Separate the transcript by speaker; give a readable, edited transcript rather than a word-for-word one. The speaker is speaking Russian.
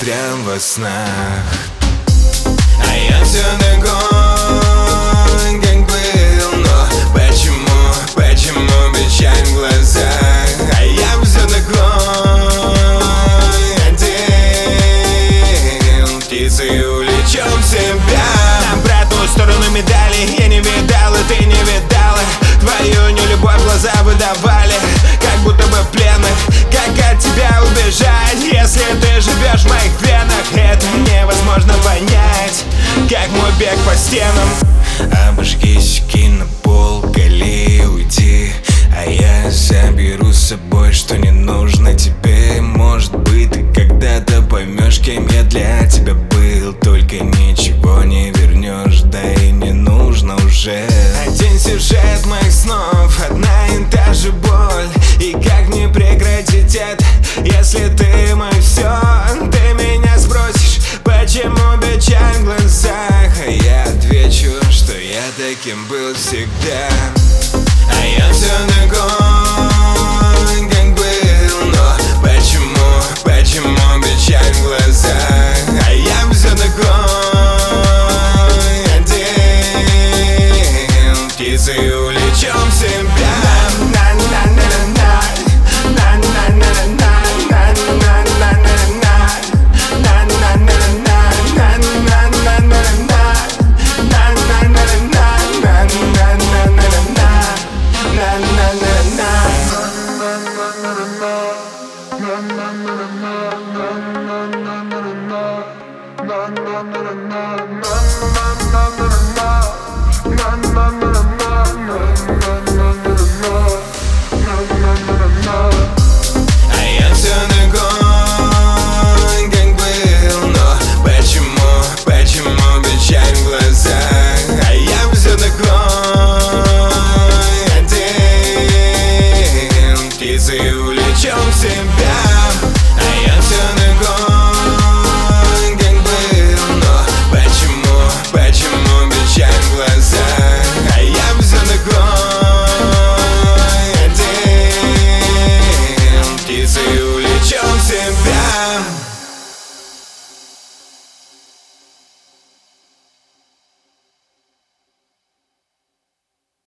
Speaker 1: прям во снах. А я все такой, как был, но почему печаль в глазах? А я все такой один, птицей улечем в себя.
Speaker 2: Обратную сторону медали я не видал, и ты не видала. Твою нелюбовь глаза выдавали, как будто бы пленных. Как от тебя убежать, если ты живешь в моих венах? Это невозможно понять, как мой бег по стенам.
Speaker 1: Обожгись, кинь на пол, гали, уйди, а я заберу с собой, что не нужно тебе. Может быть, ты когда-то поймешь, кем я для тебя был. Только ничего не вернешь, да и не нужно уже.
Speaker 2: Один сюжет моих снов, одна и та же боль. И как мне прекратить это, если ты мой все? Ты меня спросишь, почему печаль в глазах?
Speaker 1: А я отвечу, что я таким был всегда. А я все такой, как был, но почему печаль в глазах? А я все такой один, птицей улечем в себя.
Speaker 3: Na na na na na